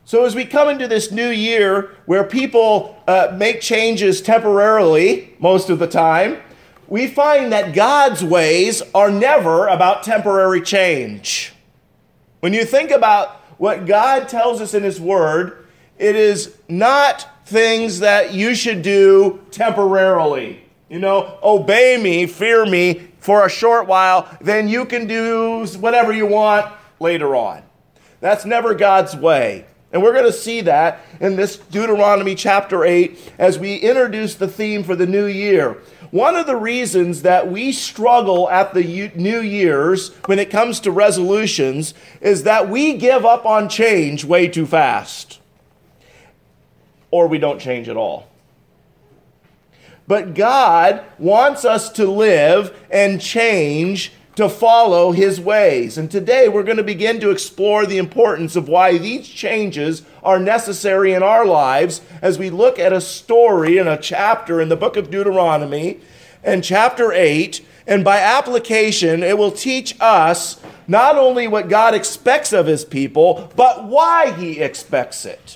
So as we come into this new year where people make changes temporarily most of the time, we find that God's ways are never about temporary change. When you think about what God tells us in His Word, it is not things that you should do temporarily. Obey me, fear me for a short while, then you can do whatever you want later on. That's never God's way. And we're going to see that in this Deuteronomy chapter 8 as we introduce the theme for the new year. One of the reasons that we struggle at the New Year's when it comes to resolutions is that we give up on change way too fast. Or we don't change at all. But God wants us to live and change to follow His ways. And today we're going to begin to explore the importance of why these changes are necessary in our lives as we look at a story and a chapter in the book of Deuteronomy and chapter 8. And by application, it will teach us not only what God expects of His people, but why He expects it.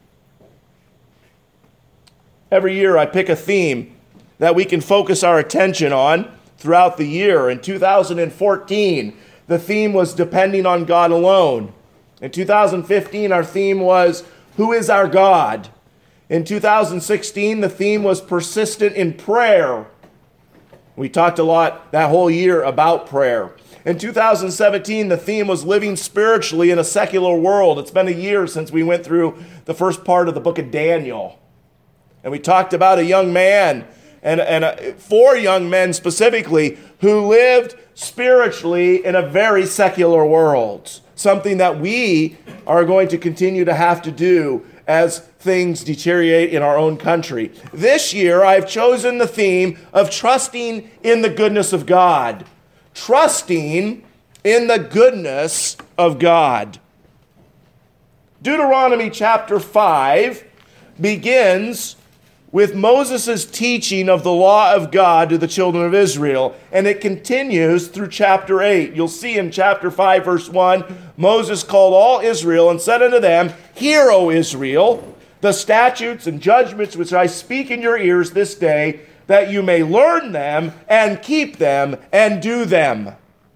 Every year I pick a theme that we can focus our attention on throughout the year. In 2014, the theme was depending on God alone. In 2015, our theme was, who is our God? In 2016, the theme was persistent in prayer. We talked a lot that whole year about prayer. In 2017, the theme was living spiritually in a secular world. It's been a year since we went through the first part of the book of Daniel. And we talked about a young man and 4 young men specifically who lived spiritually in a very secular world. Something that we are going to continue to have to do as things deteriorate in our own country. This year, I've chosen the theme of trusting in the goodness of God. Trusting in the goodness of God. Deuteronomy chapter 5 begins with Moses' teaching of the law of God to the children of Israel. And it continues through chapter 8. You'll see in chapter 5, verse 1, Moses called all Israel and said unto them, Hear, O Israel, the statutes and judgments which I speak in your ears this day, that you may learn them and keep them and do them.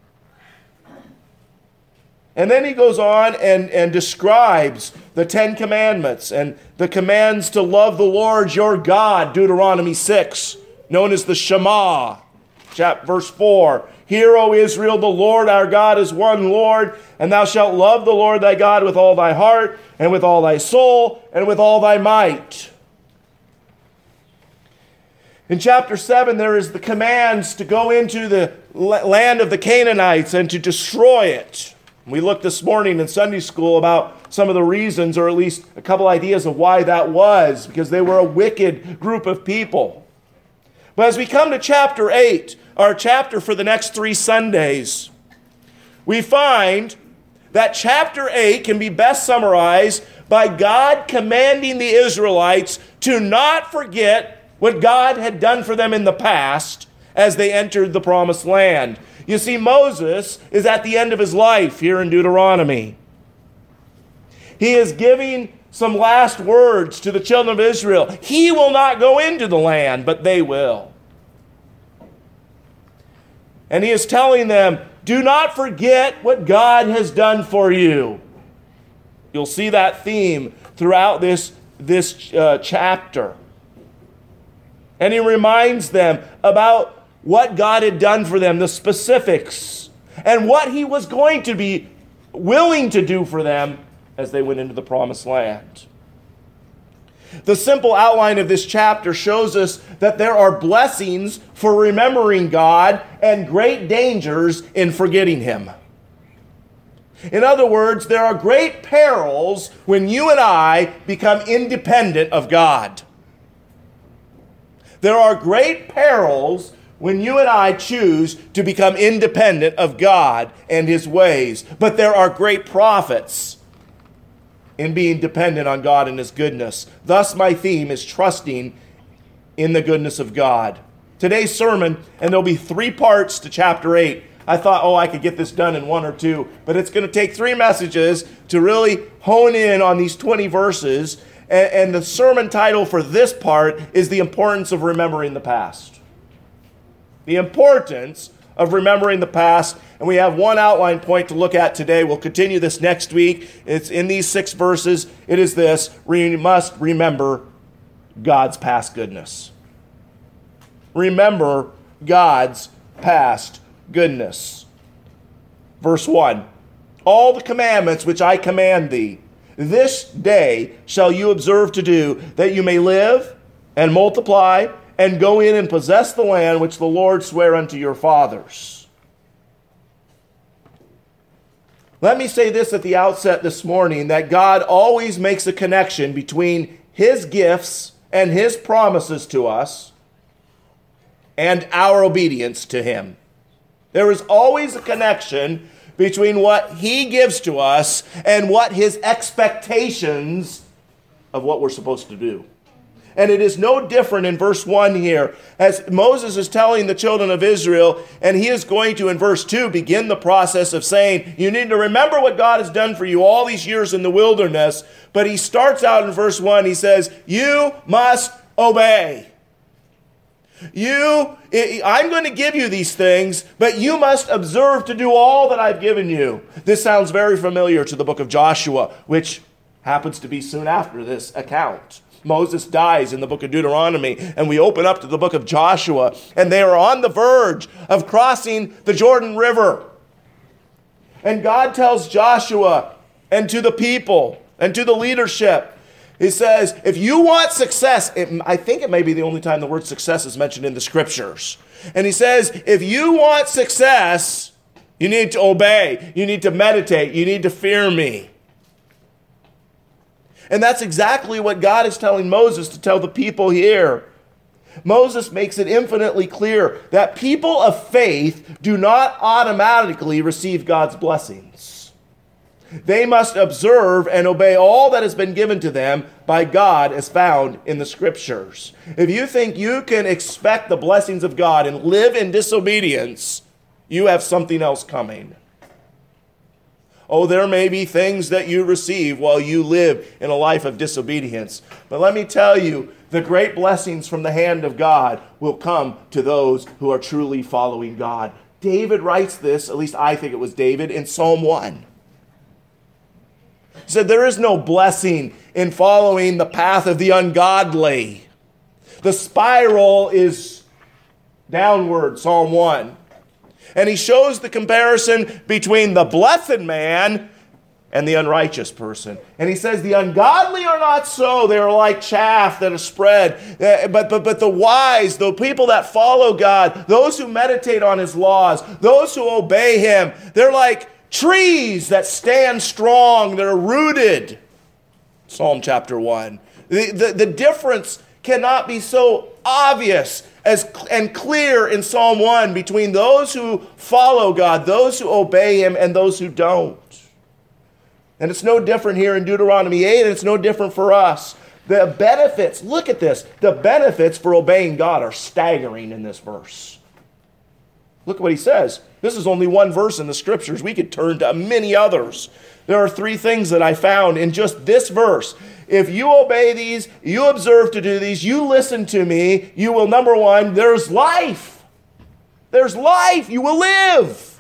And then he goes on and describes the 10 commandments and the commands to love the Lord your God, Deuteronomy 6, known as the Shema, verse 4. Hear, O Israel, the Lord our God is one Lord, and thou shalt love the Lord thy God with all thy heart, and with all thy soul, and with all thy might. In chapter 7, there is the commands to go into the land of the Canaanites and to destroy it. We looked this morning in Sunday school about some of the reasons, or at least a couple ideas of why that was, because they were a wicked group of people. But as we come to chapter 8, our chapter for the next 3 Sundays, we find that chapter 8 can be best summarized by God commanding the Israelites to not forget what God had done for them in the past as they entered the promised land. You see, Moses is at the end of his life here in Deuteronomy. He is giving some last words to the children of Israel. He will not go into the land, but they will. And he is telling them, do not forget what God has done for you. You'll see that theme throughout this chapter. And he reminds them about what God had done for them, the specifics, and what he was going to be willing to do for them as they went into the promised land. The simple outline of this chapter shows us that there are blessings for remembering God and great dangers in forgetting him. In other words, there are great perils when you and I become independent of God. There are great perils when you and I choose to become independent of God and his ways. But there are great profits in being dependent on God and his goodness. Thus, my theme is trusting in the goodness of God. Today's sermon, and there'll be 3 parts to chapter 8. I thought, I could get this done in one or two, but it's going to take 3 messages to really hone in on these 20 verses. And the sermon title for this part is The Importance of Remembering the Past. The importance of remembering the past. And we have one outline point to look at today. We'll continue this next week. It's in these 6 verses. It is this: we must remember God's past goodness. Remember God's past goodness. Verse 1. All the commandments which I command thee, this day shall you observe to do, that you may live and multiply and go in and possess the land which the Lord sware unto your fathers. Let me say this at the outset this morning, that God always makes a connection between His gifts and His promises to us and our obedience to Him. There is always a connection between what He gives to us and what His expectations of what we're supposed to do. And it is no different in verse 1 here, as Moses is telling the children of Israel, and he is going to, in verse 2, begin the process of saying, you need to remember what God has done for you all these years in the wilderness. But he starts out in verse 1, he says, you must obey. I'm going to give you these things, but you must observe to do all that I've given you. This sounds very familiar to the book of Joshua, which happens to be soon after this account. Moses dies in the book of Deuteronomy, and we open up to the book of Joshua, and they are on the verge of crossing the Jordan River. And God tells Joshua and to the people and to the leadership, He says, if you want success, I think it may be the only time the word success is mentioned in the scriptures. And He says, if you want success, you need to obey, you need to meditate, you need to fear me. And that's exactly what God is telling Moses to tell the people here. Moses makes it infinitely clear that people of faith do not automatically receive God's blessings. They must observe and obey all that has been given to them by God as found in the scriptures. If you think you can expect the blessings of God and live in disobedience, you have something else coming. There may be things that you receive while you live in a life of disobedience. But let me tell you, the great blessings from the hand of God will come to those who are truly following God. David writes this, at least I think it was David, in Psalm 1. He said, there is no blessing in following the path of the ungodly. The spiral is downward, Psalm 1. And he shows the comparison between the blessed man and the unrighteous person. And he says, the ungodly are not so. They are like chaff that is spread. But the wise, the people that follow God, those who meditate on His laws, those who obey Him, they're like trees that stand strong, that are rooted. Psalm chapter 1. The difference cannot be so obvious and clear in Psalm 1 between those who follow God, those who obey Him, and those who don't. And it's no different here in Deuteronomy 8, and it's no different for us. The benefits, look at this, the benefits for obeying God are staggering in this verse. Look what he says. This is only one verse in the scriptures. We could turn to many others. There are 3 things that I found in just this verse. If you obey these, you observe to do these, you listen to me, you will, number 1, there's life. There's life. You will live.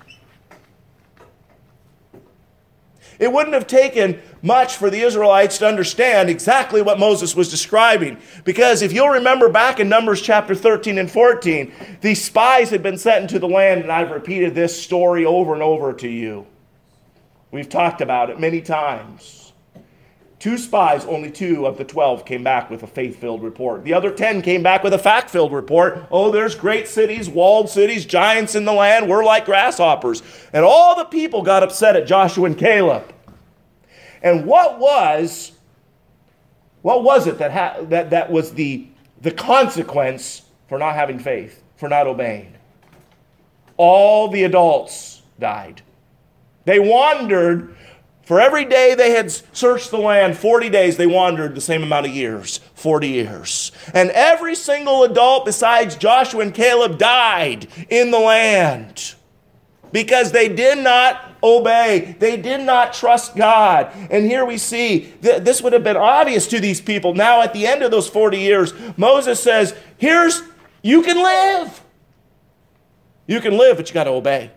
It wouldn't have taken much for the Israelites to understand exactly what Moses was describing. Because if you'll remember back in Numbers chapter 13 and 14, these spies had been sent into the land, and I've repeated this story over and over to you. We've talked about it many times. 2 spies, only 2 of the 12 came back with a faith-filled report. The other 10 came back with a fact-filled report. There's great cities, walled cities, giants in the land. We're like grasshoppers. And all the people got upset at Joshua and Caleb. And what was it that was the consequence for not having faith, for not obeying? All the adults died. They wandered. For every day they had searched the land, 40 days they wandered the same amount of years, 40 years. And every single adult besides Joshua and Caleb died in the land. because they did not obey. They did not trust God. And here we see this would have been obvious to these people. Now at the end of those 40 years, Moses says, you can live. You can live, but you got to obey.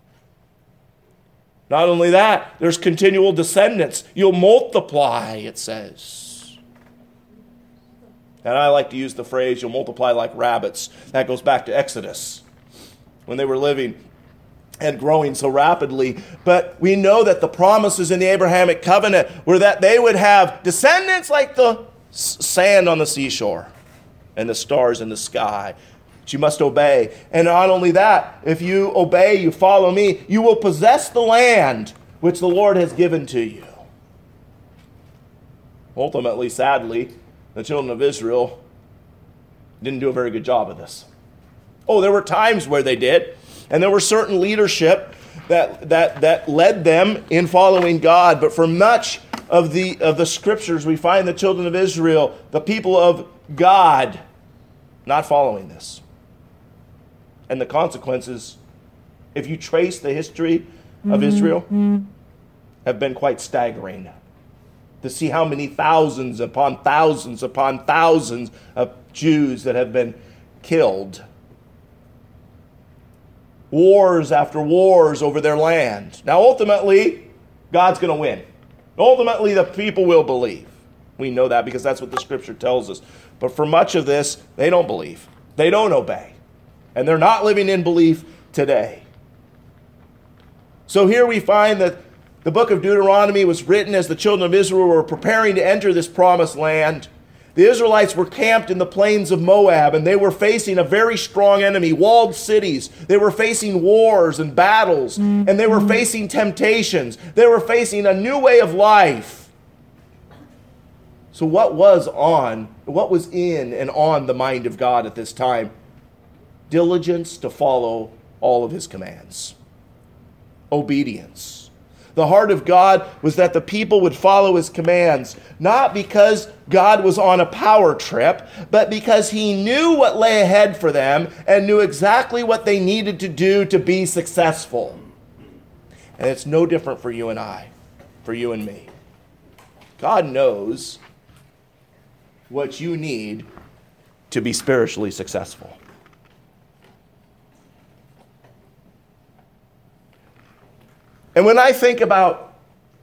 Not only that, there's continual descendants. You'll multiply, it says. And I like to use the phrase, you'll multiply like rabbits. That goes back to Exodus, when they were living and growing so rapidly. But we know that the promises in the Abrahamic covenant were that they would have descendants like the sand on the seashore and the stars in the sky. But you must obey. And not only that, if you obey, you follow me, you will possess the land which the Lord has given to you. Ultimately, sadly, the children of Israel didn't do a very good job of this. Oh, there were times where they did, and there were certain leadership that led them in following God. But for much of the scriptures, we find the children of Israel, the people of God, not following this. And the consequences, if you trace the history of Israel, have been quite staggering. To see how many thousands upon thousands of Jews that have been killed. Wars after wars over their land. Now ultimately, God's going to win. Ultimately, the people will believe. We know that because that's what the scripture tells us. But for much of this, they don't believe. They don't obey. And they're not living in belief today. So here we find that the book of Deuteronomy was written as the children of Israel were preparing to enter this promised land. The Israelites were camped in the plains of Moab, and they were facing a very strong enemy, walled cities. They were facing wars and battles, and they were facing temptations. They were facing a new way of life. So what was in and on the mind of God at this time? Diligence to follow all of his commands. Obedience. The heart of God was that the people would follow his commands, not because God was on a power trip, but because he knew what lay ahead for them and knew exactly what they needed to do to be successful. And it's no different for you and I, for you and me. God knows what you need to be spiritually successful. And when I think about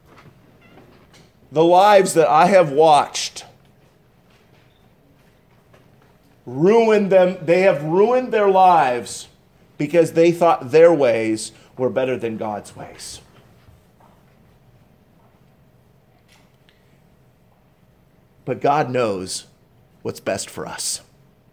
the lives that I have watched they have ruined their lives because they thought their ways were better than God's ways. But God knows what's best for us.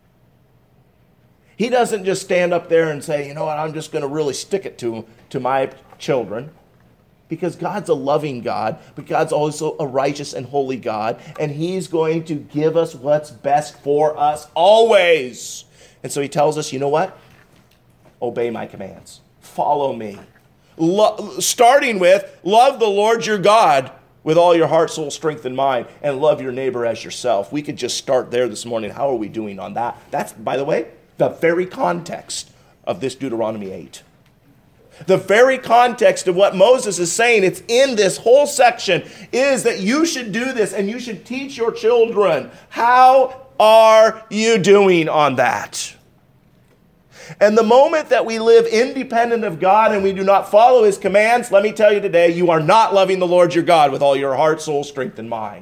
He doesn't just stand up there and say, you know what, I'm just going to really stick it to my children. Because God's a loving God, but God's also a righteous and holy God, and he's going to give us what's best for us always. And so he tells us, you know what? Obey my commands. Follow me. Starting with, love the Lord your God with all your heart, soul, strength, and mind, and love your neighbor as yourself. We could just start there this morning. How are we doing on that? That's, by the way, the very context of this Deuteronomy 8. The very context of what Moses is saying, it's in this whole section, is that you should do this and you should teach your children. How are you doing on that? And the moment that we live independent of God and we do not follow his commands, let me tell you today, you are not loving the Lord your God with all your heart, soul, strength, and mind.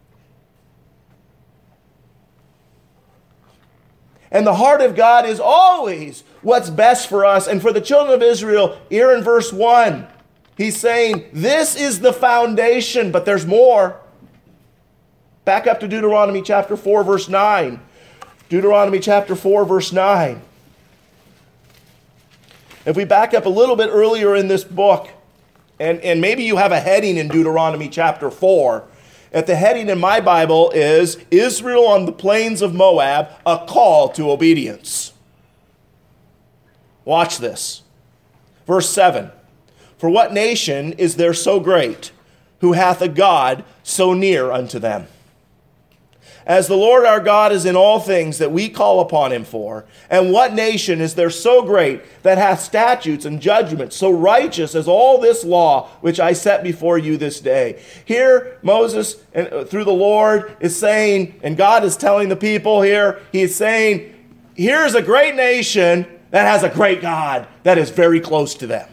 And the heart of God is always what's best for us. And for the children of Israel, here in verse 1, he's saying, this is the foundation, but there's more. Back up to Deuteronomy chapter 4, verse 9. Deuteronomy chapter 4, verse 9. If we back up a little bit earlier in this book, and maybe you have a heading in Deuteronomy chapter 4, at the heading in my Bible is Israel on the plains of Moab, a call to obedience. Watch this. Verse 7. For what nation is there so great, who hath a God so near unto them? as the Lord our God is in all things that we call upon him for. And what nation is there so great that hath statutes and judgments so righteous as all this law which I set before you this day? Here Moses, through the Lord, is saying, and God is telling the people here, he is saying, here's a great nation that has a great God that is very close to them.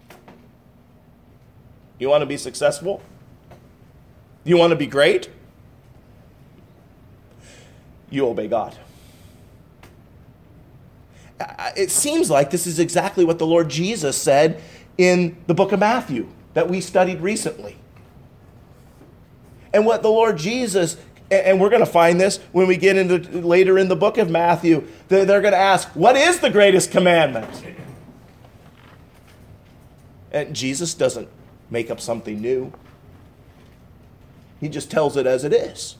You want to be successful? You want to be great? You obey God. It seems like this is exactly what the Lord Jesus said in the book of Matthew that we studied recently. And what the Lord Jesus, and we're going to find this when we get into later in the book of Matthew, they're going to ask, what is the greatest commandment? And Jesus doesn't make up something new. He just tells it as it is.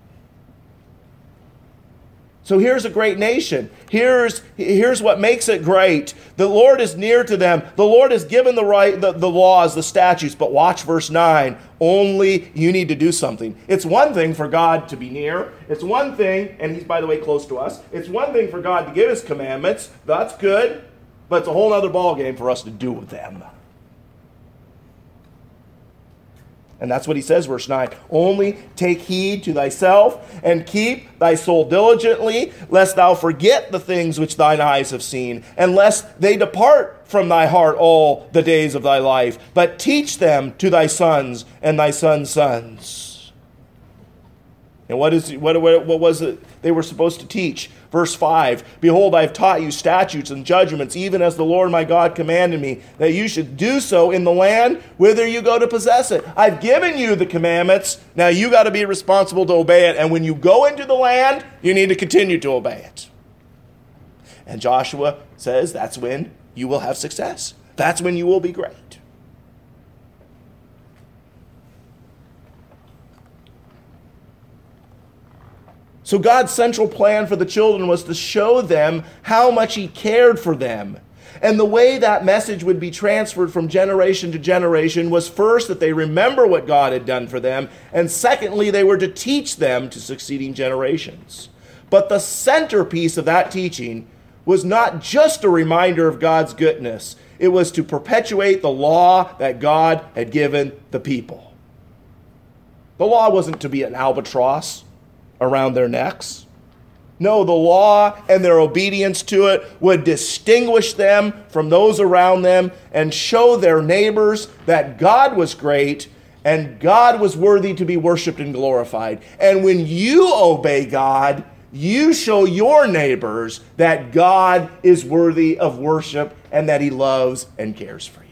So here's a great nation. Here's what makes it great. The Lord is near to them. The Lord has given the laws, the statutes. But watch verse 9. Only you need to do something. It's one thing for God to be near. It's one thing, and he's, by the way, close to us. It's one thing for God to give his commandments. That's good. But it's a whole other ballgame for us to do with them. And that's what he says, verse 9. Only take heed to thyself and keep thy soul diligently, lest thou forget the things which thine eyes have seen, and lest they depart from thy heart all the days of thy life. But teach them to thy sons and thy sons' sons. And what was it they were supposed to teach? Verse 5, behold, I have taught you statutes and judgments, even as the Lord my God commanded me, that you should do so in the land whither you go to possess it. I've given you the commandments. Now you got to be responsible to obey it. And when you go into the land, you need to continue to obey it. And Joshua says that's when you will have success. That's when you will be great. So God's central plan for the children was to show them how much he cared for them. And the way that message would be transferred from generation to generation was first that they remember what God had done for them, and secondly, they were to teach them to succeeding generations. But the centerpiece of that teaching was not just a reminder of God's goodness. It was to perpetuate the law that God had given the people. The law wasn't to be an albatross around their necks. No, the law and their obedience to it would distinguish them from those around them and show their neighbors that God was great and God was worthy to be worshiped and glorified. And when you obey God, you show your neighbors that God is worthy of worship and that he loves and cares for you.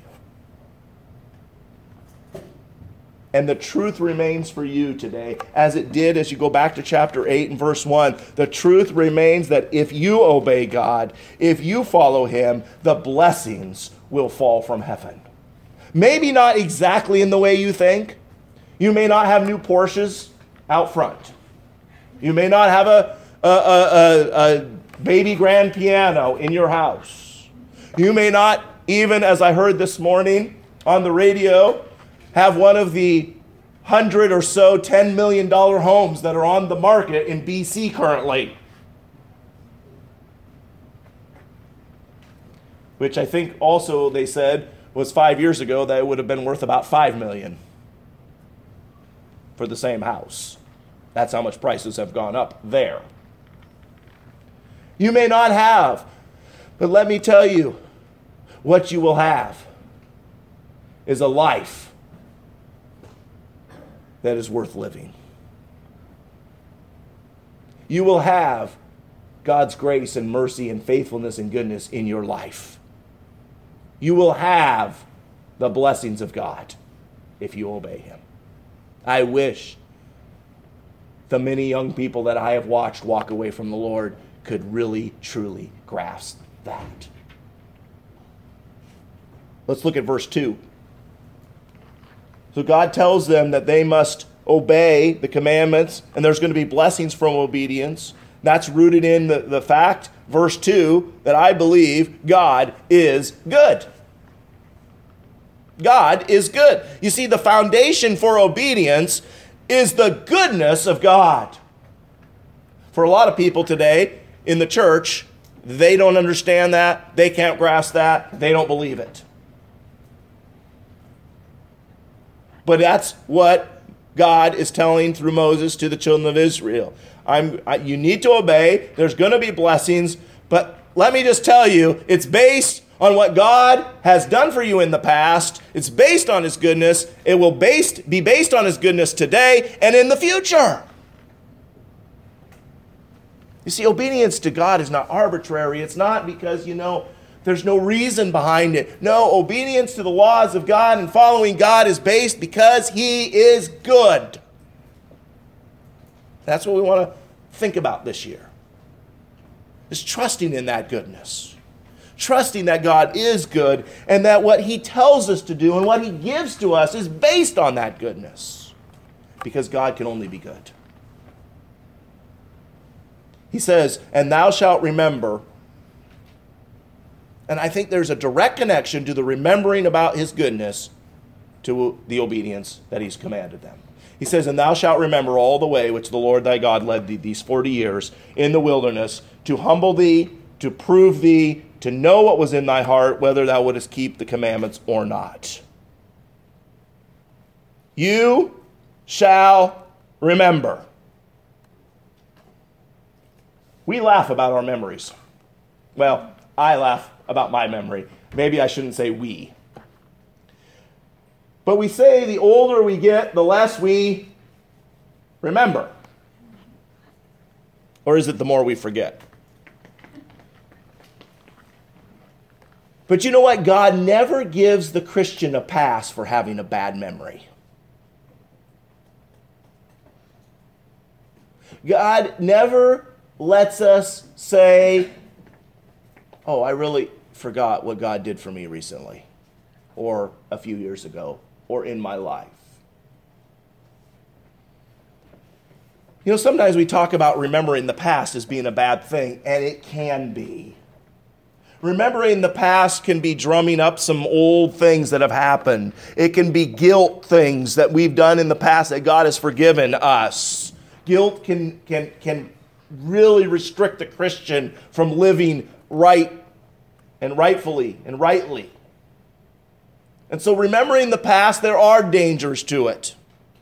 And the truth remains for you today, as it did as you go back to chapter 8 and verse 1. The truth remains that if you obey God, if you follow him, the blessings will fall from heaven. Maybe not exactly in the way you think. You may not have new Porsches out front. You may not have a baby grand piano in your house. You may not even, as I heard this morning on the radio, have one of the 100 or so $10 million homes that are on the market in BC currently. Which I think also they said was 5 years ago that it would have been worth about $5 million for the same house. That's how much prices have gone up there. You may not have, but let me tell you, what you will have is a life that is worth living. You will have God's grace and mercy and faithfulness and goodness in your life. You will have the blessings of God if you obey him. I wish the many young people that I have watched walk away from the Lord could really, truly grasp that. Let's look at verse 2. So God tells them that they must obey the commandments, and there's going to be blessings from obedience. That's rooted in the fact, verse 2, that I believe God is good. God is good. You see, the foundation for obedience is the goodness of God. For a lot of people today in the church, they don't understand that. They can't grasp that. They don't believe it. But that's what God is telling through Moses to the children of Israel. You need to obey. There's going to be blessings. But let me just tell you, it's based on what God has done for you in the past. It's based on his goodness. It will be based on his goodness today and in the future. You see, obedience to God is not arbitrary. It's not because, there's no reason behind it. No, obedience to the laws of God and following God is based because he is good. That's what we want to think about this year. Is trusting in that goodness. Trusting that God is good and that what he tells us to do and what he gives to us is based on that goodness. Because God can only be good. He says, and thou shalt remember. And I think there's a direct connection to the remembering about his goodness to the obedience that he's commanded them. He says, and thou shalt remember all the way which the Lord thy God led thee these 40 years in the wilderness, to humble thee, to prove thee, to know what was in thy heart, whether thou wouldest keep the commandments or not. You shall remember. We laugh about our memories. Well, I laugh about my memory. Maybe I shouldn't say we. But we say the older we get, the less we remember. Or is it the more we forget? But you know what? God never gives the Christian a pass for having a bad memory. God never lets us say, oh, I really forgot what God did for me recently, or a few years ago, or in my life. Sometimes we talk about remembering the past as being a bad thing, and it can be. Remembering the past can be drumming up some old things that have happened. It can be guilt things that we've done in the past that God has forgiven us. Guilt can really restrict a Christian from living right and rightfully and rightly. And so remembering the past, there are dangers to it.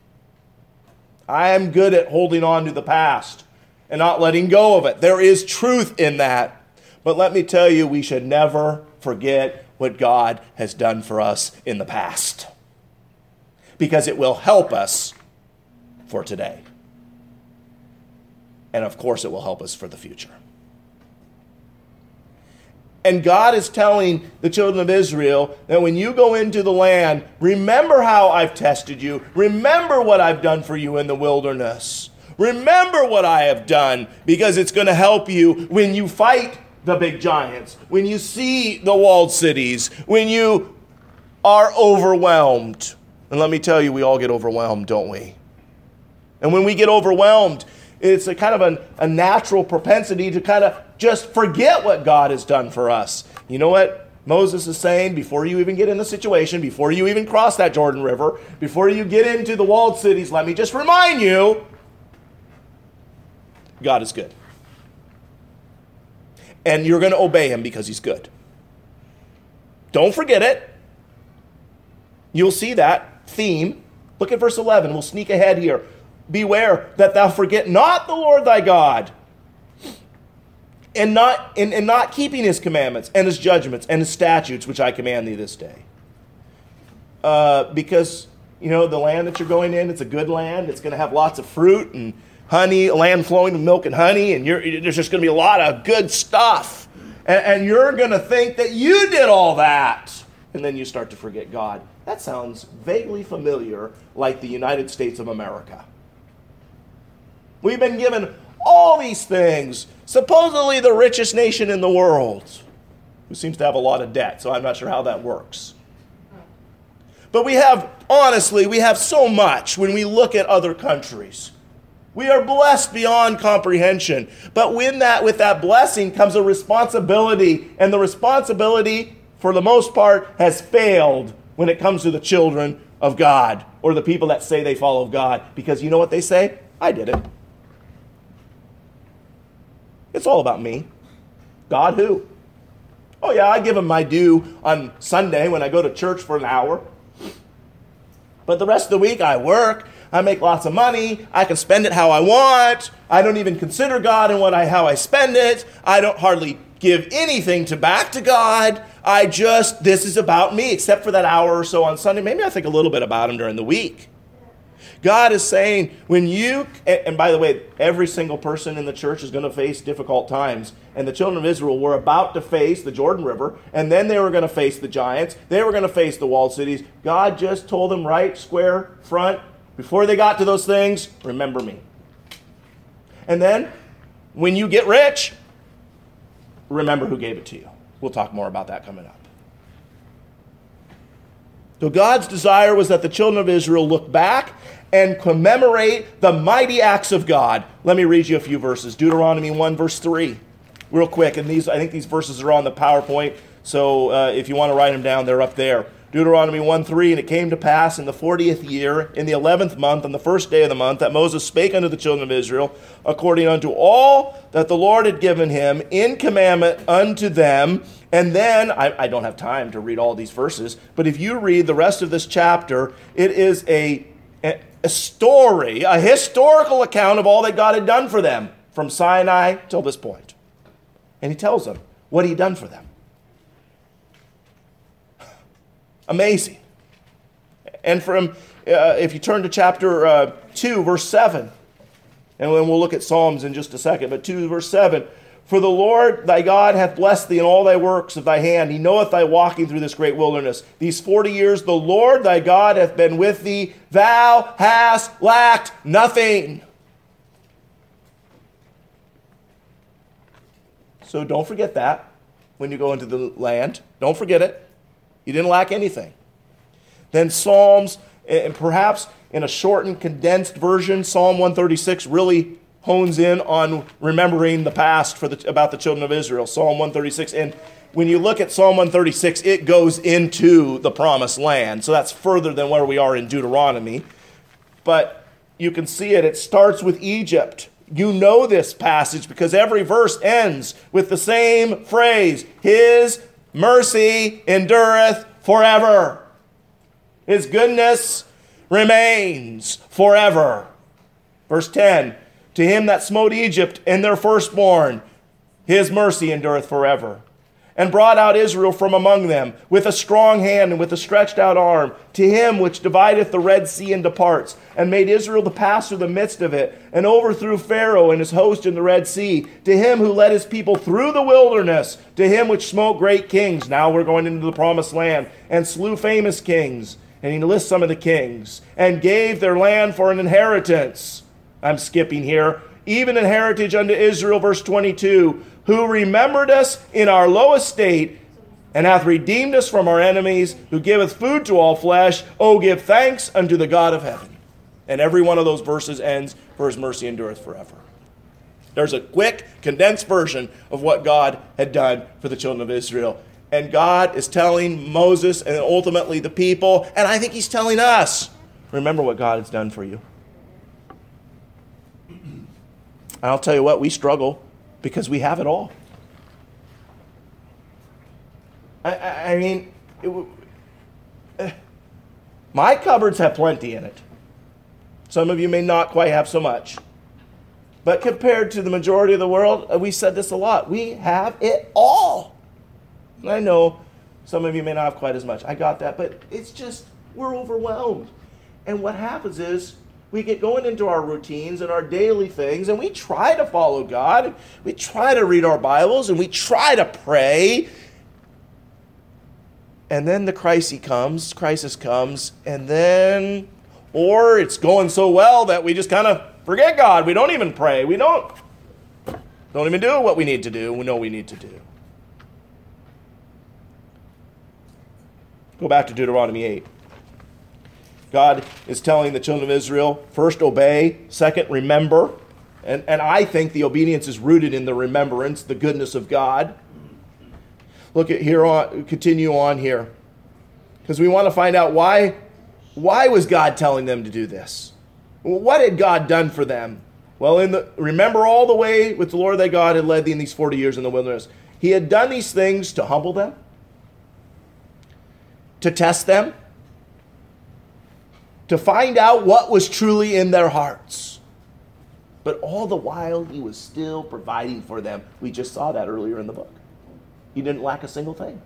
I am good at holding on to the past and not letting go of it. There is truth in that. But let me tell you, we should never forget what God has done for us in the past, because it will help us for today. And of course, it will help us for the future. And God is telling the children of Israel that when you go into the land, remember how I've tested you. Remember what I've done for you in the wilderness. Remember what I have done, because it's going to help you when you fight the big giants, when you see the walled cities, when you are overwhelmed. And let me tell you, we all get overwhelmed, don't we? And when we get overwhelmed, it's a kind of a natural propensity to kind of just forget what God has done for us. You know what Moses is saying? Before you even get in the situation, before you even cross that Jordan River, before you get into the walled cities, let me just remind you, God is good. And you're going to obey him because he's good. Don't forget it. You'll see that theme. Look at verse 11. We'll sneak ahead here. Beware that thou forget not the Lord thy God, and not keeping his commandments and his judgments and his statutes, which I command thee this day. Because, the land that you're going in, it's a good land. It's going to have lots of fruit and honey, a land flowing with milk and honey, and there's just going to be a lot of good stuff. And you're going to think that you did all that. And then you start to forget God. That sounds vaguely familiar, like the United States of America. We've been given all these things, supposedly the richest nation in the world, who seems to have a lot of debt, so I'm not sure how that works. But we have so much when we look at other countries. We are blessed beyond comprehension. But with that blessing comes a responsibility, and the responsibility, for the most part, has failed when it comes to the children of God, or the people that say they follow God. Because you know what they say? I did it. It's all about me. God who? Oh yeah, I give him my due on Sunday when I go to church for an hour. But the rest of the week I work, I make lots of money, I can spend it how I want, I don't even consider God in how I spend it, I don't hardly give anything back to God, this is about me, except for that hour or so on Sunday. Maybe I think a little bit about him during the week. God is saying, and by the way, every single person in the church is going to face difficult times. And the children of Israel were about to face the Jordan River, and then they were going to face the giants. They were going to face the walled cities. God just told them right, square, front, before they got to those things, remember me. And then, when you get rich, remember who gave it to you. We'll talk more about that coming up. So God's desire was that the children of Israel look back and commemorate the mighty acts of God. Let me read you a few verses. Deuteronomy 1, verse 3. Real quick, and I think these verses are on the PowerPoint, so if you want to write them down, they're up there. Deuteronomy 1:3, and it came to pass in the 40th year, in the 11th month, on the first day of the month, that Moses spake unto the children of Israel, according unto all that the Lord had given him in commandment unto them. And then, I don't have time to read all these verses, but if you read the rest of this chapter, it is a story, a historical account of all that God had done for them from Sinai till this point. And he tells them what he had done for them. Amazing. And if you turn to chapter 2, verse 7, and then we'll look at Psalms in just a second, but 2, verse 7, for the Lord thy God hath blessed thee in all thy works of thy hand. He knoweth thy walking through this great wilderness. These 40 years the Lord thy God hath been with thee. Thou hast lacked nothing. So don't forget that when you go into the land. Don't forget it. You didn't lack anything. Then Psalms, and perhaps in a shortened, condensed version, Psalm 136 really hones in on remembering the past about the children of Israel. Psalm 136. And when you look at Psalm 136, it goes into the promised land. So that's further than where we are in Deuteronomy. But you can see it. It starts with Egypt. You know this passage because every verse ends with the same phrase. His mercy endureth forever. His goodness remains forever. Verse 10, to him that smote Egypt and their firstborn, his mercy endureth forever. And brought out Israel from among them with a strong hand and with a stretched out arm, to him which divideth the Red Sea into parts, and made Israel to pass through the midst of it, and overthrew Pharaoh and his host in the Red Sea, to him who led his people through the wilderness, to him which smote great kings. Now we're going into the promised land, and slew famous kings. And he lists some of the kings, and gave their land for an inheritance. I'm skipping here. Even an heritage unto Israel, verse 22, who remembered us in our low estate, and hath redeemed us from our enemies, who giveth food to all flesh. Oh, give thanks unto the God of heaven. And every one of those verses ends, for his mercy endureth forever. There's a quick, condensed version of what God had done for the children of Israel. And God is telling Moses and ultimately the people, and I think he's telling us, remember what God has done for you. And I'll tell you what, we struggle because we have it all. My cupboards have plenty in it. Some of you may not quite have so much. But compared to the majority of the world, we said this a lot, we have it all. And I know some of you may not have quite as much. I got that, but it's just, we're overwhelmed. And what happens is, we get going into our routines and our daily things, and we try to follow God. We try to read our Bibles, and we try to pray. And then the crisis comes, and then, or it's going so well that we just kind of forget God. We don't even pray. We don't even do what we need to do. We know we need to do. Go back to Deuteronomy 8. God is telling the children of Israel, first obey, second remember. And I think the obedience is rooted in the remembrance, the goodness of God. Look at here on, continue on here. Because we want to find out why was God telling them to do this? What had God done for them? Well, remember all the way with the Lord thy God had led thee in these 40 years in the wilderness. He had done these things to humble them, to test them, to find out what was truly in their hearts. But all the while, he was still providing for them. We just saw that earlier in the book. He didn't lack a single thing.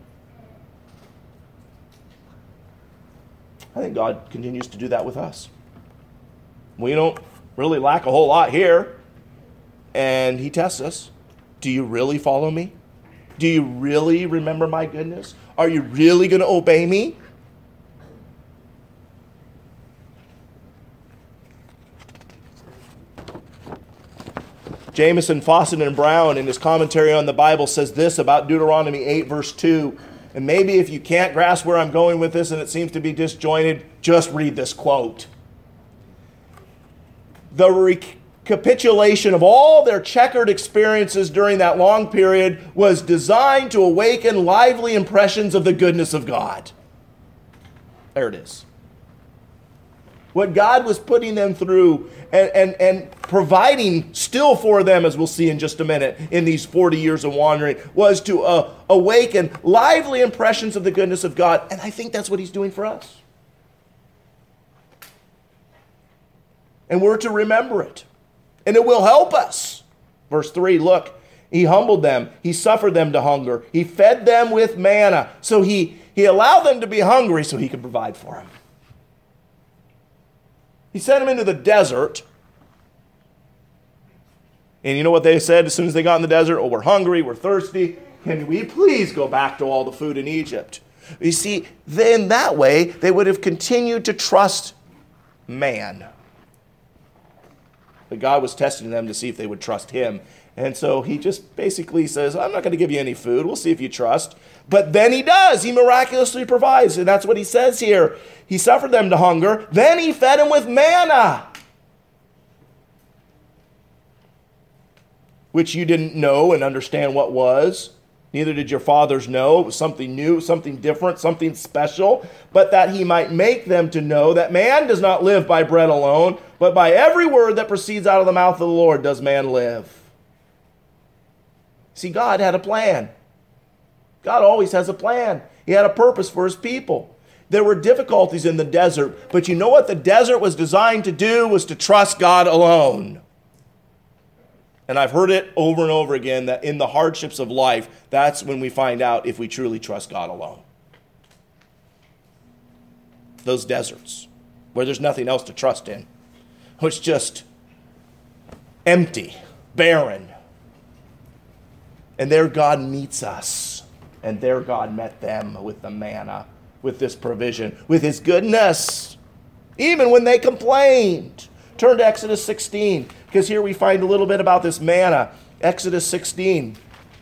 I think God continues to do that with us. We don't really lack a whole lot here, and he tests us. Do you really follow me? Do you really remember my goodness? Are you really going to obey me? Jamieson, Fawcett, and Brown in his commentary on the Bible says this about Deuteronomy 8 verse 2. And maybe if you can't grasp where I'm going with this and it seems to be disjointed, just read this quote. The recapitulation of all their checkered experiences during that long period was designed to awaken lively impressions of the goodness of God. There it is. What God was putting them through and providing still for them, as we'll see in just a minute, in these 40 years of wandering, was to awaken lively impressions of the goodness of God. And I think that's what he's doing for us. And we're to remember it. And it will help us. Verse 3, look, he humbled them. He suffered them to hunger. He fed them with manna. So he allowed them to be hungry so he could provide for them. He sent them into the desert. And you know what they said as soon as they got in the desert? Oh, we're hungry, we're thirsty. Can we please go back to all the food in Egypt? You see, then that way they would have continued to trust man. But God was testing them to see if they would trust him. And so he just basically says, I'm not going to give you any food. We'll see if you trust. But then he does. He miraculously provides. And that's what he says here. He suffered them to hunger. Then he fed them with manna, which you didn't know and understand what was. Neither did your fathers know. It was something new, something different, something special. But that he might make them to know that man does not live by bread alone, but by every word that proceeds out of the mouth of the Lord does man live. See, God had a plan. God always has a plan. He had a purpose for his people. There were difficulties in the desert, but you know what the desert was designed to do was to trust God alone. And I've heard it over and over again that in the hardships of life, that's when we find out if we truly trust God alone. Those deserts where there's nothing else to trust in. It's just empty, barren. And there God meets us. And there God met them with the manna, with this provision, with his goodness, even when they complained. Turn to Exodus 16, because here we find a little bit about this manna. Exodus 16.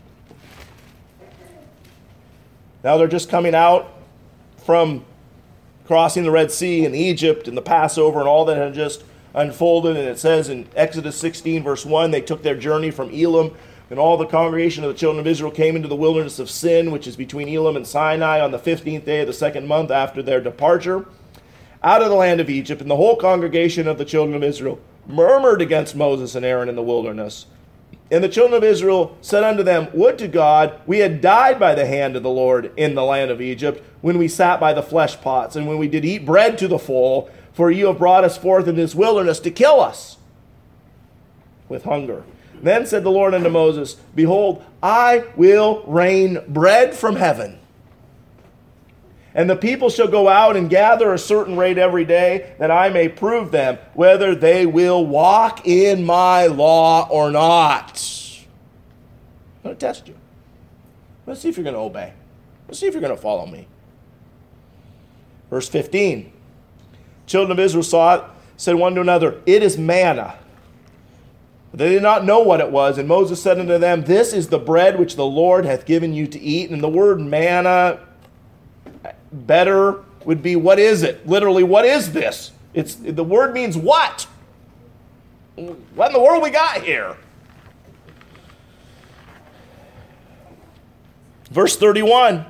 Now they're just coming out from crossing the Red Sea and Egypt and the Passover and all that had just unfolded. And it says in Exodus 16, verse 1, they took their journey from Elim, and all the congregation of the children of Israel came into the wilderness of Sin, which is between Elim and Sinai, on the 15th day of the second month after their departure out of the land of Egypt. And the whole congregation of the children of Israel murmured against Moses and Aaron in the wilderness. And the children of Israel said unto them, Would to God we had died by the hand of the Lord in the land of Egypt, when we sat by the flesh pots, and when we did eat bread to the full, for you have brought us forth in this wilderness to kill us with hunger. Then said the Lord unto Moses, Behold, I will rain bread from heaven, and the people shall go out and gather a certain rate every day, that I may prove them whether they will walk in my law or not. I'm going to test you. Let's see if you're going to obey. Let's see if you're going to follow me. Verse 15. Children of Israel saw it, said one to another, It is manna. But they did not know what it was. And Moses said unto them, This is the bread which the Lord hath given you to eat. And the word manna, better would be, what is it? Literally, what is this? The word means what? What in the world we got here? Verse 31.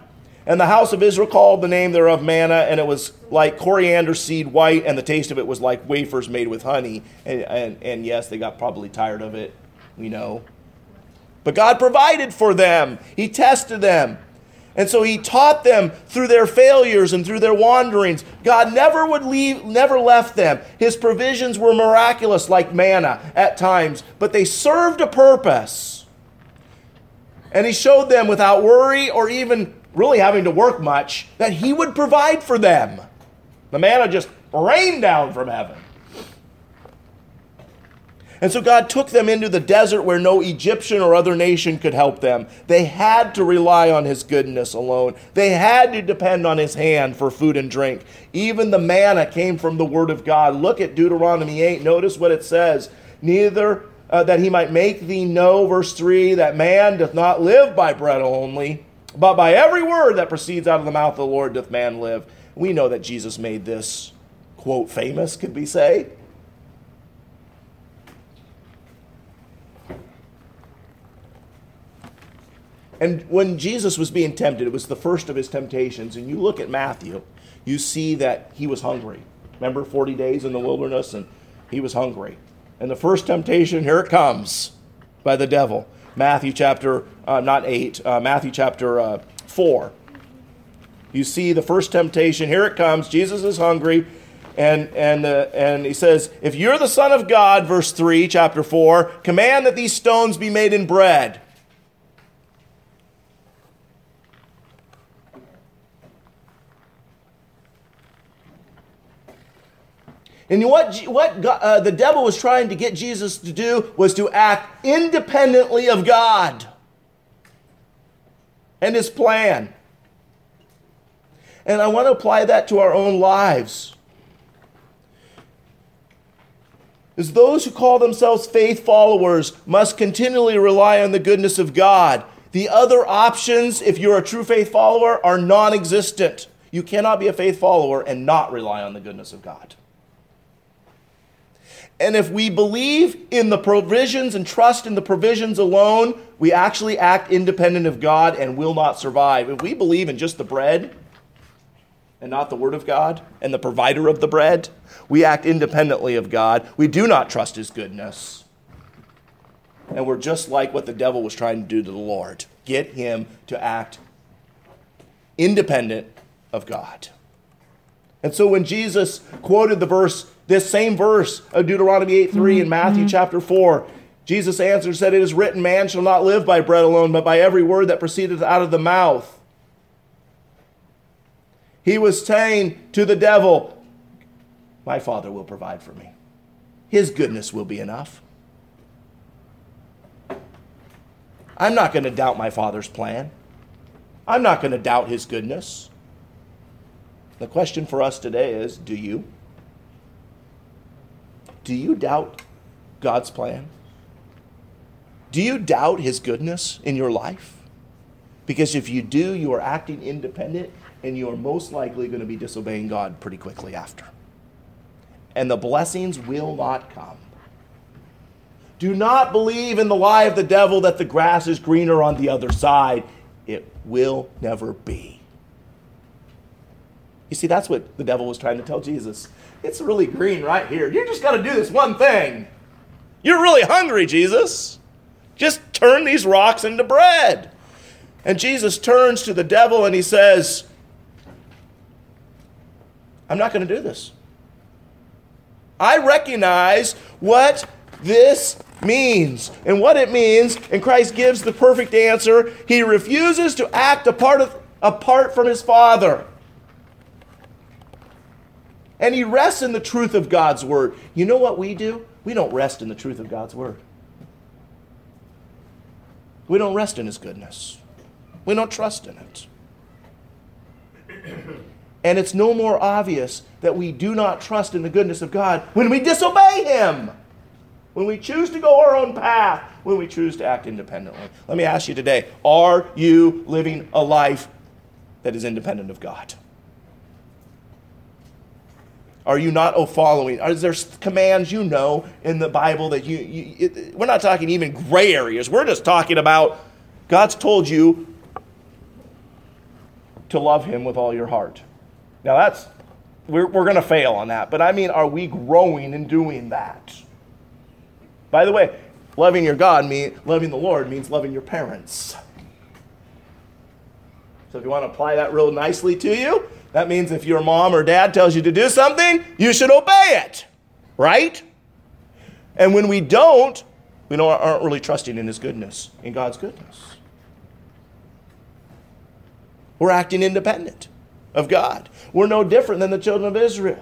And the house of Israel called the name thereof manna, and it was like coriander seed white, and the taste of it was like wafers made with honey. And yes, they got probably tired of it, we know. But God provided for them. He tested them. And so he taught them through their failures and through their wanderings. God never left them. His provisions were miraculous like manna at times, but they served a purpose. And he showed them without worry or even really having to work much that he would provide for them. The manna just rained down from heaven. And so God took them into the desert where no Egyptian or other nation could help them. They had to rely on his goodness alone. They had to depend on his hand for food and drink. Even the manna came from the word of God. Look at Deuteronomy 8. Notice what it says. Neither that he might make thee know, verse 3, that man doth not live by bread only, but by every word that proceeds out of the mouth of the Lord doth man live. We know that Jesus made this, quote, famous, could we say? And when Jesus was being tempted, it was the first of his temptations. And you look at Matthew, you see that he was hungry. Remember 40 days in the wilderness and he was hungry. And the first temptation, here it comes by the devil. Matthew chapter, Matthew chapter 4. You see the first temptation, here it comes. Jesus is hungry. And he says, if you're the Son of God, verse 3, chapter 4, command that these stones be made in bread. And what the devil was trying to get Jesus to do was to act independently of God and his plan. And I want to apply that to our own lives. As those who call themselves faith followers must continually rely on the goodness of God. The other options, if you're a true faith follower, are non-existent. You cannot be a faith follower and not rely on the goodness of God. And if we believe in the provisions and trust in the provisions alone, we actually act independent of God and will not survive. If we believe in just the bread and not the word of God and the provider of the bread, we act independently of God. We do not trust his goodness. And we're just like what the devil was trying to do to the Lord. Get him to act independent of God. And so when Jesus quoted the verse, this same verse of Deuteronomy 8:3 in Matthew chapter 4, Jesus answered, said, it is written, man shall not live by bread alone, but by every word that proceedeth out of the mouth. He was saying to the devil, my Father will provide for me. His goodness will be enough. I'm not going to doubt my Father's plan. I'm not going to doubt his goodness. The question for us today is, do you? Do you doubt God's plan? Do you doubt his goodness in your life? Because if you do, you are acting independent and you are most likely going to be disobeying God pretty quickly after. And the blessings will not come. Do not believe in the lie of the devil that the grass is greener on the other side. It will never be. You see, that's what the devil was trying to tell Jesus. It's really green right here. You just got to do this one thing. You're really hungry, Jesus. Just turn these rocks into bread. And Jesus turns to the devil and he says, I'm not going to do this. I recognize what this means. And what it means, and Christ gives the perfect answer, he refuses to act apart from his Father. And he rests in the truth of God's word. You know what we do? We don't rest in the truth of God's word. We don't rest in his goodness. We don't trust in it. And it's no more obvious that we do not trust in the goodness of God when we disobey him. When we choose to go our own path. When we choose to act independently. Let me ask you today, are you living a life that is independent of God? Are you not following? Are there commands you know in the Bible that we're not talking even gray areas. We're just talking about God's told you to love him with all your heart. Now we're going to fail on that, but I mean, are we growing in doing that? By the way, loving your God, loving the Lord means loving your parents. So if you want to apply that real nicely to you, that means if your mom or dad tells you to do something, you should obey it, right? And when we don't, we aren't really trusting in his goodness, in God's goodness. We're acting independent of God. We're no different than the children of Israel.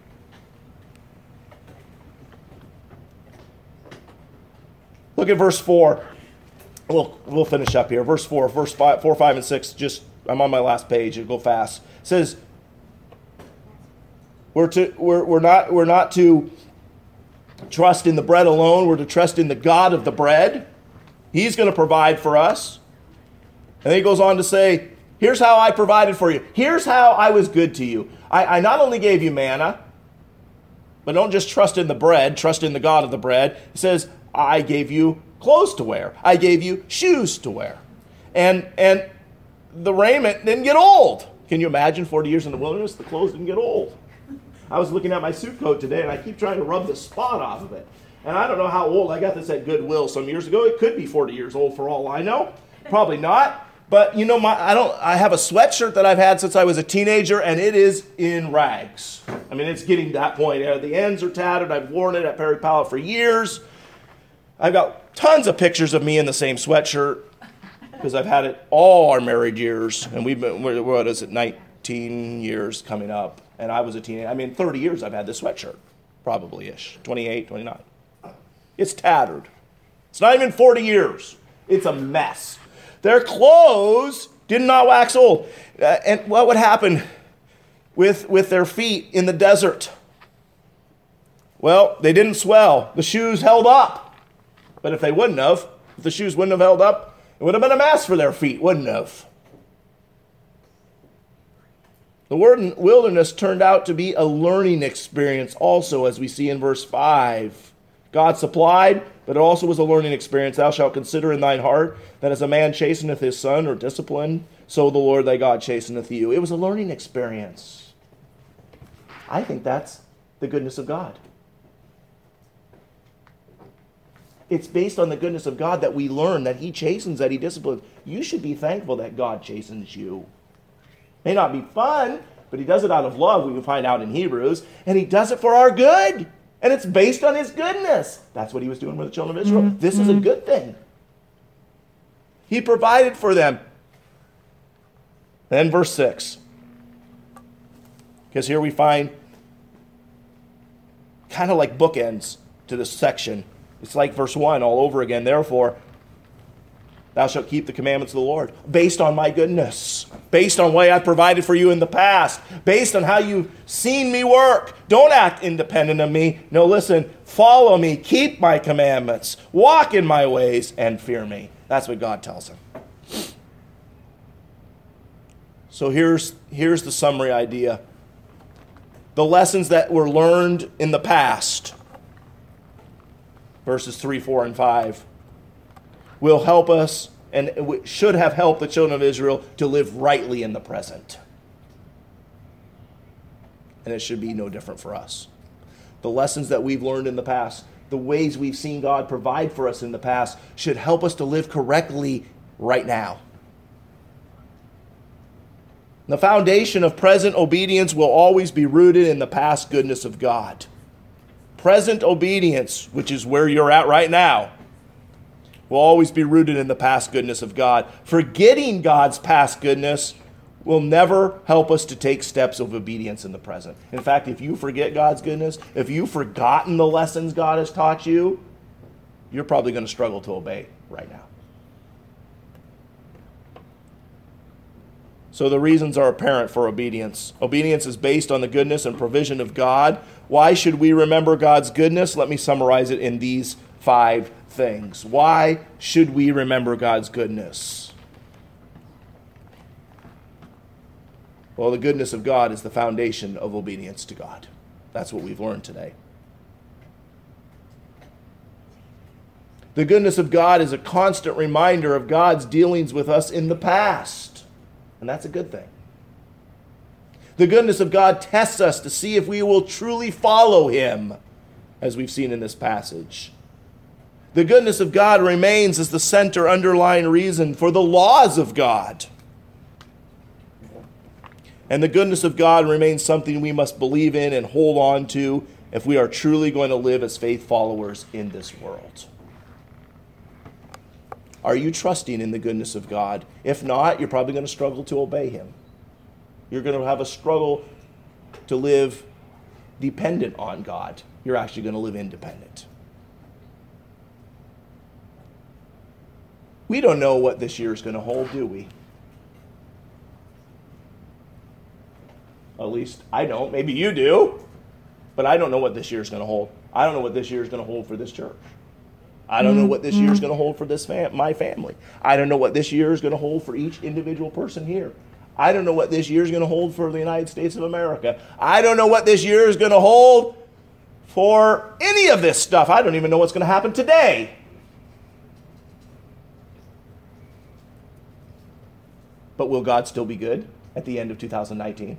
Look at verse 4. We'll finish up here. Verse 4, 4, 5, and 6. I'm on my last page. It'll go fast. It says, we're not to trust in the bread alone. We're to trust in the God of the bread. He's going to provide for us. And then he goes on to say, here's how I provided for you. Here's how I was good to you. I not only gave you manna, but don't just trust in the bread, trust in the God of the bread. He says, I gave you clothes to wear. I gave you shoes to wear. And the raiment didn't get old. Can you imagine 40 years in the wilderness? The clothes didn't get old. I was looking at my suit coat today, and I keep trying to rub the spot off of it. And I don't know how old. I got this at Goodwill some years ago. It could be 40 years old for all I know. Probably not. But you know, I have a sweatshirt that I've had since I was a teenager, and it is in rags. I mean, it's getting to that point. The ends are tattered. I've worn it at Perry Pallet for years. I've got tons of pictures of me in the same sweatshirt because I've had it all our married years. And we've been, 19 years coming up. And I was a teenager. 30 years I've had this sweatshirt, probably-ish, 28, 29. It's tattered. It's not even 40 years. It's a mess. Their clothes did not wax old. And what would happen with their feet in the desert? Well, they didn't swell. The shoes held up. But if the shoes wouldn't have held up, it would have been a mess for their feet, wouldn't it have? The wilderness turned out to be a learning experience also, as we see in verse 5. God supplied, but it also was a learning experience. Thou shalt consider in thine heart that as a man chasteneth his son or discipline, so the Lord thy God chasteneth you. It was a learning experience. I think that's the goodness of God. It's based on the goodness of God that we learn that he chastens, that he disciplines. You should be thankful that God chastens you. May not be fun, but he does it out of love, we can find out in Hebrews, and he does it for our good. And it's based on his goodness. That's what he was doing with the children of Israel. This is a good thing. He provided for them. Then verse 6. Because here we find kind of like bookends to this section. It's like verse 1 all over again. Therefore, thou shalt keep the commandments of the Lord, based on my goodness, based on what I provided for you in the past, based on how you've seen me work. Don't act independent of me. No, listen, follow me, keep my commandments, walk in my ways, and fear me. That's what God tells him. So here's the summary idea. The lessons that were learned in the past, verses 3, 4, and 5, will help us and should have helped the children of Israel to live rightly in the present. And it should be no different for us. The lessons that we've learned in the past, the ways we've seen God provide for us in the past, should help us to live correctly right now. The foundation of present obedience will always be rooted in the past goodness of God. Present obedience, which is where you're at right now, will always be rooted in the past goodness of God. Forgetting God's past goodness will never help us to take steps of obedience in the present. In fact, if you forget God's goodness, if you've forgotten the lessons God has taught you, you're probably going to struggle to obey right now. So the reasons are apparent for obedience. Obedience is based on the goodness and provision of God. Why should we remember God's goodness? Let me summarize it in these 5 things. Why should we remember God's goodness? Well, the goodness of God is the foundation of obedience to God. That's what we've learned today. The goodness of God is a constant reminder of God's dealings with us in the past. And that's a good thing. The goodness of God tests us to see if we will truly follow him, as we've seen in this passage. The goodness of God remains as the center underlying reason for the laws of God. And the goodness of God remains something we must believe in and hold on to if we are truly going to live as faith followers in this world. Are you trusting in the goodness of God? If not, you're probably going to struggle to obey him. You're going to have a struggle to live dependent on God. You're actually going to live independent. We don't know what this year is going to hold, do we? At least I don't. Maybe you do. But I don't know what this year is going to hold. I don't know what this year is going to hold for this church. I don't know what this year is going to hold for my family. I don't know what this year is going to hold for each individual person here. I don't know what this year is going to hold for the United States of America. I don't know what this year is going to hold for any of this stuff. I don't even know what's going to happen today. But will God still be good at the end of 2019?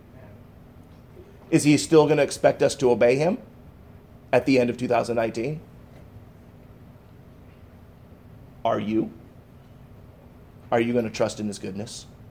Is he still going to expect us to obey him at the end of 2019? Are you? Are you going to trust in his goodness?